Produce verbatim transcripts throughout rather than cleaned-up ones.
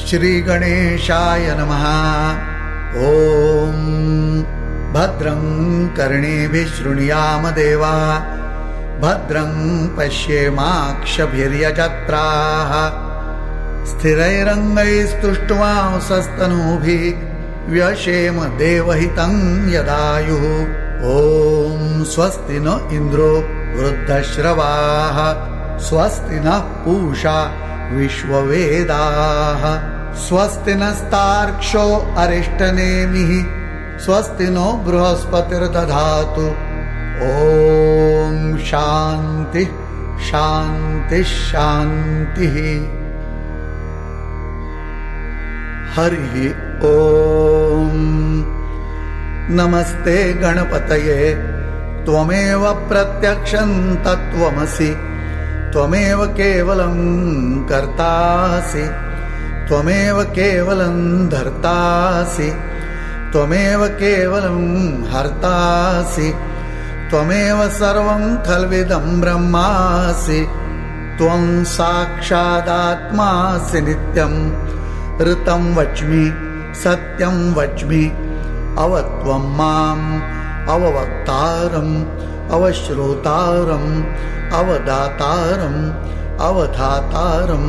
श्रीगणेशाय नमः। ॐ भद्रं कर्णेभिः शृणुयाम देवा, भद्रं पश्येमाक्षभिर्यजत्राः, स्थिरैरङ्गैस्तुष्टुवांसस्तनूभिः व्यशेम देवहितं यदायुः। ॐ स्वस्ति न इन्द्रो वृद्धश्रवाः, स्वस्ति नः पूषा विश्ववेदाः, स्वस्ति नस्तार्क्ष्यो अरिष्टनेमिः, स्वस्ति नो बृहस्पतिर्दधातु। ॐ शान्ति शान्ति शान्तिः। हरिः ॐ। नमस्ते गणपतये, त्वमेव प्रत्यक्षं तत्त्वमसि, त्वमेव केवलं कर्तासि, त्वमेव केवलं धर्तासि, त्वमेव केवलं हर्तासि, त्वमेव सर्वं खल्विदं ब्रह्मासि, त्वं साक्षादात्मासि नित्यं। ऋतं वच्मि सत्यं वच्मि, अवत्वं माम् अववक्तारम् अवश्रोतारम् अवदातारम् अवधातारम्,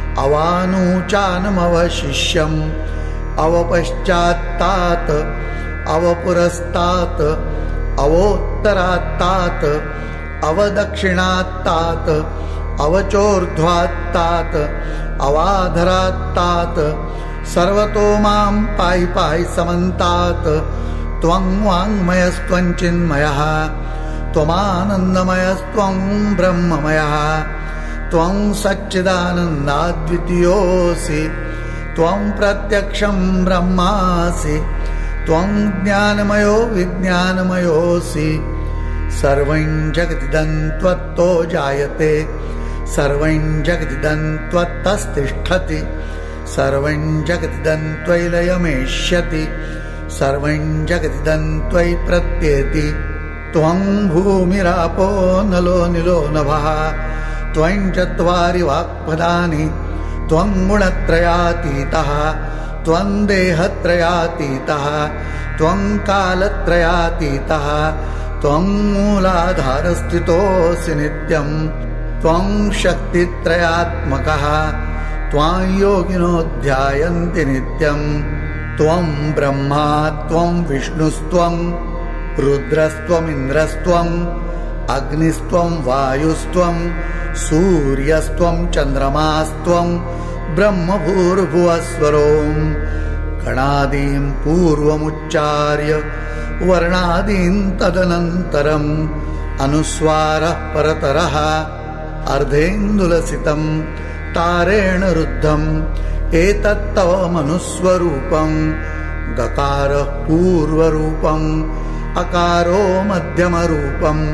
अवानूचानमवशिष्यम् अवपश्चात्तात् अवपुरस्तात् अवोत्तरात्तात् अवदक्षिणात्तात् अवचोर्ध्वात्तात् अवाधरात्तात्, सर्वतो मां पाहि पाहि समन्तात्। त्वं वाङ्मयस्त्वं चिन्मयः, त्वमानन्दमयस्त्वं ब्रह्ममयः, त्वं सच्चिदानन्दाद्वितीयोऽसि, त्वं प्रत्यक्षं ब्रह्मासि, त्वं ज्ञानमयो विज्ञानमयोऽसि। सर्वं जगदिदं त्वत्तो जायते, सर्वं जगदिदं त्वत्तस्तिष्ठति, सर्वं जगदिदं त्वयि लयमेष्यति, सर्वं जगदिदं त्वयि प्रत्येति। त्वं भूमिरापो नलो निलो नभः, त्वं चत्वारि वाक्पदानि, त्वं गुणत्रयातीतः, त्वं देहत्रयातीतः, त्वं कालत्रयातीतः, त्वं मूलाधारस्थितोऽसि नित्यं, त्वं शक्तित्रयात्मकः, त्वां योगिनो ध्यायन्ति नित्यं। त्वं ब्रह्मा त्वं विष्णुस्त्वं रुद्रस्त्वमिन्द्रस्त्वं अग्निस्त्वं वायुस्त्वं सूर्यस्त्वं चन्द्रमास्त्वं ब्रह्मभूर्भुवस्वरों। गणादीं पूर्वमुच्चार्य वर्णादीन् तदनन्तरम्, अनुस्वारः परतरः अर्धेन्दुलसितं तारेण रुद्धम्, एतत्तव मनुस्वरूपं। गकारः पूर्वरूपम्, अकारो मध्यमरूपम्,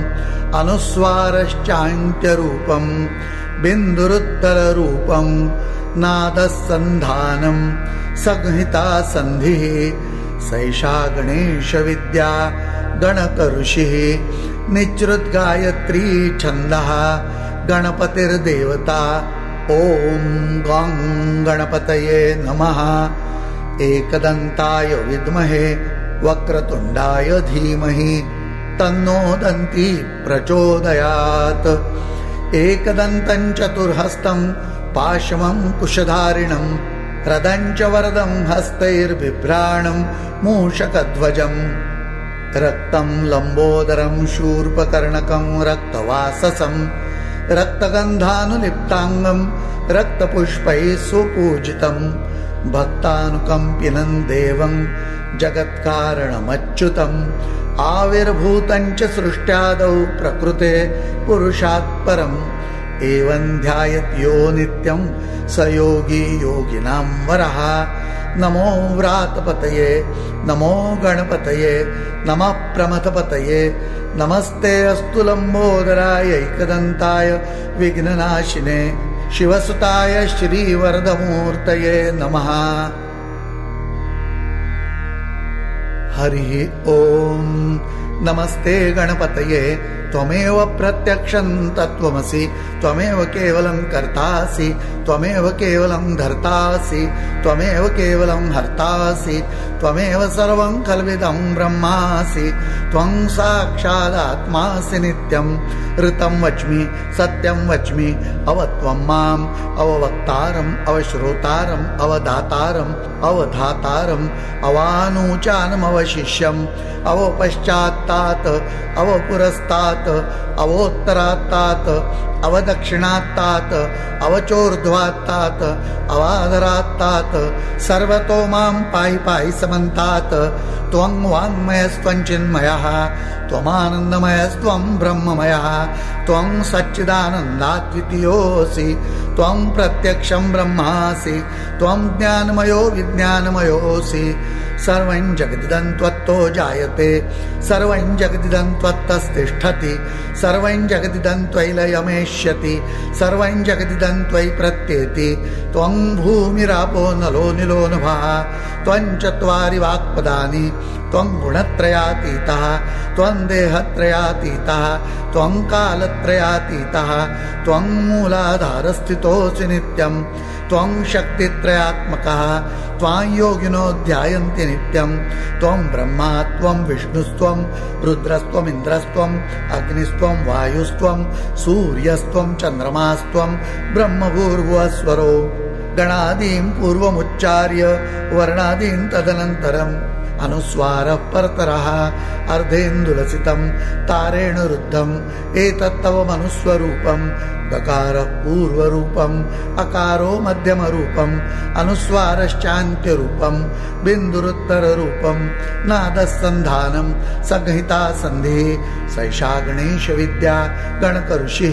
अनुस्वारश्चान्त्यरूपम्, बिन्दुरुत्तररूपम्, नादः सन्धानं संहिता सन्धिः। सैषा गणेशविद्या गणकऋषिः, निःसृद्गायत्री छन्दः, गणपतिर्देवता। ॐ गं गणपतये नमः। एकदन्ताय विद्महे वक्रतुण्डाय धीमहि, तन्नो दन्ती प्रचोदयात्। एकदन्तं चतुर्हस्तं पाशमं कुशधारिणं, रदं च वरदं हस्तैर्बिभ्राणं मूषकध्वजं। रक्तं लम्बोदरं शूर्पकर्णकं रक्तवाससं, रक्तगन्धानुलिप्ताङ्गं रक्तपुष्पैः सुपूजितं। भक्तानुकम्पिनं देवं जगत्कारणमच्युतम्, आविर्भूतं च सृष्ट्यादौ प्रकृते पुरुषात् परम्। एवं ध्यायत् यो नित्यं स योगी योगिनां वरः। नमो व्रातपतये नमो गणपतये नमः प्रमथपतये। नमस्ते अस्तु लम्बोदराय एकदन्ताय विघ्ननाशिने, शिवसुताय श्रीवरदमूर्तये नमः। हरिः ॐ। नमस्ते गणपतये त्वमेव प्रत्यक्षं तत्त्वमसि त्वमेव केवलं कर्तासि त्वमेव केवलं धर्तासि त्वमेव केवलं हर्तासि त्वमेव सर्वं कल्विदं ब्रह्मासि त्वं साक्षादात्मासि नित्यं ऋतं वच्मि सत्यं वच्मि अव त्वं माम् अववक्तारम् अवश्रोतारम् अवदातारम् अवधातारम् अवानूचानमवशिष्यम् अवपश्चात्तात् अवपुरस्तात् अवोत्तरात्तात् अवदक्षिणात्तात् अवचोर्ध्वात्तात् अवाधरात्तात् सर्वतो मां पाहि पाहि समन्तात् त्वं वाङ्मयस्त्वं चिन्मयः त्वमानन्दमयस्त्वं ब्रह्ममयः त्वं सच्चिदानन्दाद्वितीयोऽसि त्वं प्रत्यक्षं ब्रह्मासि त्वं ज्ञानमयो विज्ञानमयोऽसि सर्वं जगदिदं त्वत्तो जायते सर्वं जगदिदं त्वत्तस्तिष्ठति सर्वं जगदिदं त्वयि लयमेष्यति सर्वं जगदिदं त्वयि प्रत्येति त्वं भूमिरापो नलो निलो नभः त्वं चत्वारि वाक्पदानि त्वं गुणत्रयातीतः त्वं देहत्रयातीतः त्वं कालत्रयातीतः त्वं मूलाधारस्थितोऽसि नित्यं त्वं शक्तित्रयात्मकः त्वां योगिनो ध्यायन्ति नित्यं त्वं ब्रह्मा त्वं विष्णुस्त्वं रुद्रस्त्वमिन्द्रस्त्वम् अग्निस्त्वं वायुस्त्वं सूर्यस्त्वं चन्द्रमास्त्वं ब्रह्मभूर्भुवस्वरो गणादीं पूर्वमुच्चार्य वर्णादीन् तदनन्तरम् अनुस्वारः परतरः अर्धेन्दुलसितं तारेण रुद्धम् एतत्तव मनुस्वरूपम् दकारः पूर्वरूपम् अकारो मध्यमरूपम् अनुस्वारश्चान्त्यरूपम् बिन्दुरुत्तररूपम् नादस्सन्धानम् संहिता सन्धिः सैषा गणेशविद्या गणकऋषिः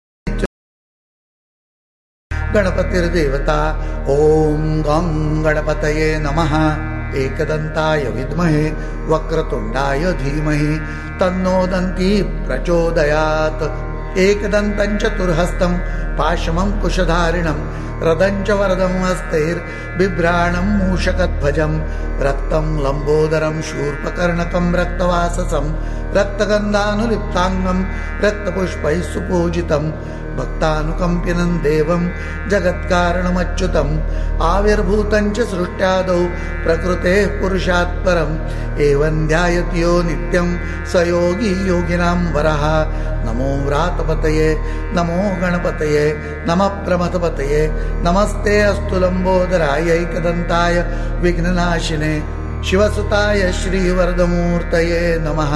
गणपतिर्देवता ॐ गं गणपतये नमः एकदन्ताय विद्महे वक्रतुण्डाय धीमहि तन्नो दन्ती प्रचोदयात् एकदन्तं चतुर्हस्तं पाशमं कुशधारिणं रदं च वरदं हस्तैर्बिभ्राणं मूषकध्वजं रक्तं लम्बोदरं शूर्पकर्णकं रक्तवाससं रक्तगन्धानुलिप्ताङ्गं रक्तपुष्पैः सुपूजितं भक्तानुकम्पिनं देवं जगत्कारणमच्युतम् आविर्भूतं च सृष्ट्यादौ प्रकृतेः पुरुषात् परम् एवं ध्यायति यो नित्यं स योगी योगिनां वरः नमो व्रातपतये नमो गणपतये नमः प्रमथपतये नमस्ते अस्तु लम्बोदराय एकदन्ताय विघ्ननाशिने शिवसुताय श्रीवरदमूर्तये नमः।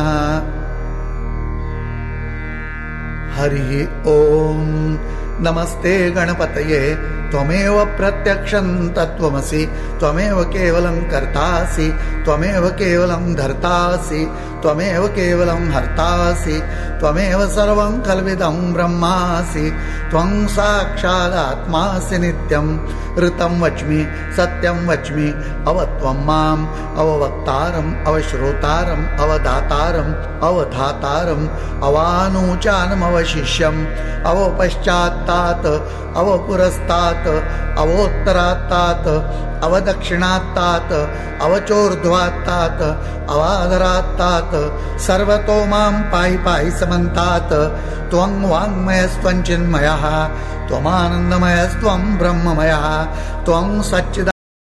हरि ओम नमस्ते गणपतये त्वमेव प्रत्यक्षं तत्त्वमसि त्वमेव केवलं कर्तासि त्वमेव केवलं धर्तासि त्वमेव केवलं हर्तासि त्वमेव सर्वं कल्विदं ब्रह्मासि त्वं साक्षादात्मासि नित्यं ऋतं वच्मि सत्यं वच्मि अव त्वं माम् अववक्तारम् अवश्रोतारम् अवदातारम् अवधातारम् अवानूचानमवशिष्यम् अवपश्चात्तात् अवपुरस्तात् अवोत्तरात्तात् अवदक्षिणात्तात् अवचोर्ध्वात्तात् अवाधरात्तात् सर्वतो मां पाहि पाहि समन्तात् त्वं वाङ्मयस्त्वं चिन्मयः त्वमानन्दमयस्त्वं ब्रह्ममयः त्वं सच्चिदानन्दः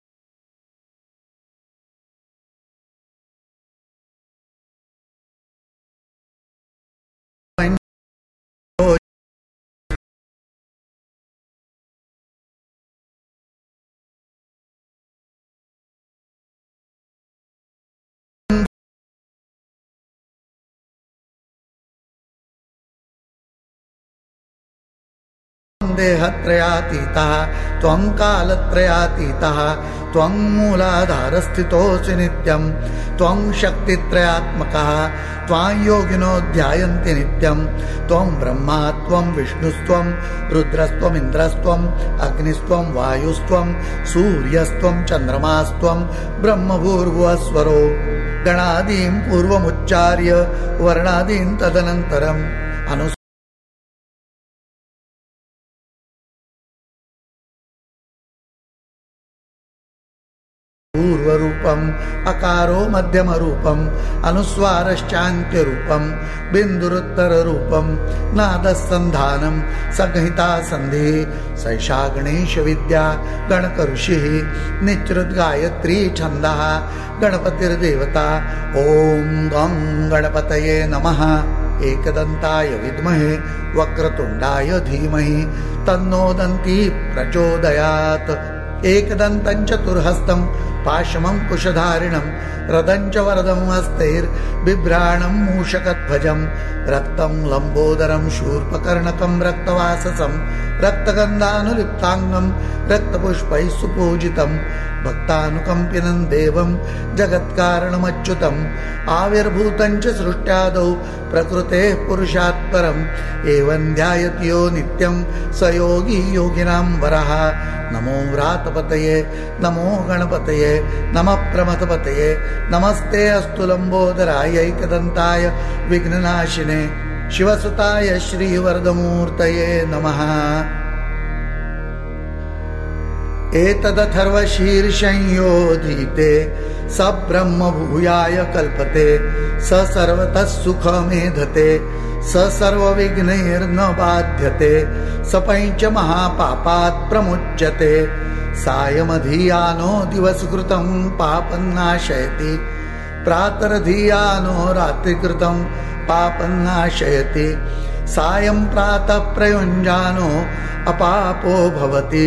देहत्रयातीतः त्वं कालत्रयातीतः त्वं मूलाधारस्थितोऽसि नित्यं त्वं शक्तित्रयात्मकः त्वां योगिनो ध्यायन्ति नित्यं त्वं ब्रह्मा त्वं विष्णुस्त्वं रुद्रस्त्वमिन्द्रस्त्वम् अग्निस्त्वं वायुस्त्वं सूर्यस्त्वं चन्द्रमास्त्वं ब्रह्मभूर्भुवस्वरो गणादीं पूर्वमुच्चार्य वर्णादीन् तदनन्तरम् अनु पूर्वरूपं रूपम अकारो मध्यम रूपम अनुस्वारश्चान्त्य रूपम बिंदुरुत्तर रूपम नादसंधानम संहिता संधि सैषा गणेश विद्या गणक ऋषि निचृत गायत्री छंदः गणपतिर्देवता। ओम गं गणपतये नमः। एकदंताय विद्महे वक्रतुंडाय धीमहि तन्नो दन्ती प्रचोदयात्। एकदन्तं चतुर्हस्तं पाशमं कुशधारिणं रदं च वरदं हस्तैर्बिभ्राणं मूषकध्वजं रक्तं लम्बोदरं शूर्पकर्णकं रक्तवाससं रक्तगन्धानुलिप्ताङ्गं रक्तपुष्पैः सुपूजितं भक्तानुकम्पिनं देवं जगत्कारणमच्युतम् आविर्भूतं च सृष्ट्यादौ प्रकृतेः पुरुषात् परम् एवं ध्यायति यो नित्यं स योगी योगिनां वरः। नमो व्रातपतये नमो गणपतये नमः प्रमथपतये नमस्ते अस्तु लम्बोदराय एकदन्ताय विघ्ननाशिने शिवसुताय श्रीवरदमूर्तये नमः। एतदथर्वशीर्षंयोधीते स ब्रह्म भूयाय कल्पते स सर्वतः सुखमेधते स सर्वविघ्नैर्न बाध्यते स पञ्च महापापात् प्रमुच्यते। सायमधियानो दिवसकृतं पापन्नाशयति प्रातरधियानो रात्रिकृतं पापन्नाशयति। सायं प्रातः प्रयुञ्जानो अपापो भवति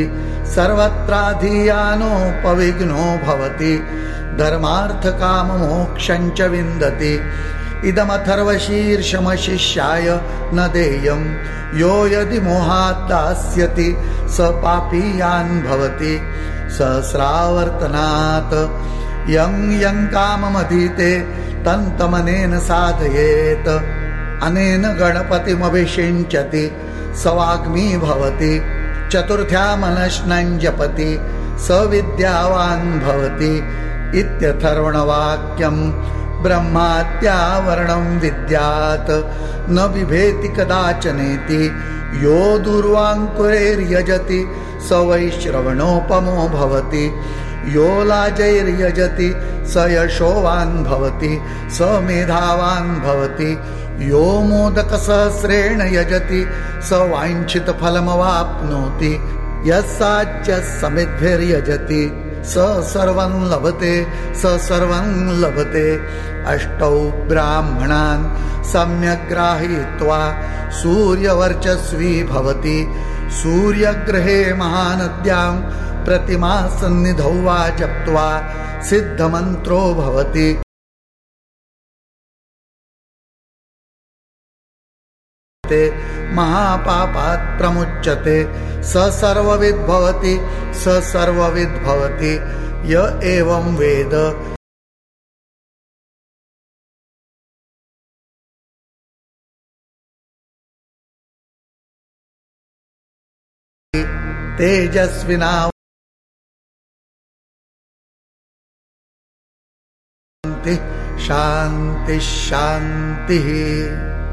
सर्वत्राधियानोपविघ्नो भवति धर्मार्थकाममोक्षं च विन्दति। इदमथर्वशीर्षमशिष्याय न देयं यो यदि मोहात् दास्यति स पापीयान् भवति सहस्रावर्तनात्। यं यं काममधीते तन्तमनेन साधयेत् अनेन गणपतिमभिषिञ्चति स वाग्मी भवति। चतुर्थ्यामनश्नं जपति स विद्यावान् भवति इत्यथर्वणवाक्यं। ब्रह्माद्यावरणं विद्यात् न बिभेति कदाचनेति यो दूर्वाङ्कुरैर्यजति स वैश्रवणोपमो भवति। यो लाजैर्यजति स यशोवान् भवति स मेधावान् भवति। यो मोदकसहस्रेण यजति स वाञ्छितफलमवाप्नोति यस्साच्च समिद्भिर्यजति स सर्वं लभते स सर्वं लभते। अष्टौ ब्राह्मणान् सम्यक् गृहीत्वा सूर्यवर्चस्वी भवति सूर्यग्रहे महानद्यां प्रतिमा सन्निधौ वा जप्त्वा सिद्धमन्त्रो भवति। महापापात् प्रमुच्यते स सर्वविद् भवति स सर्वविद् भवति य एवं वेद। तेजस्विना शान्ति शान्तिः।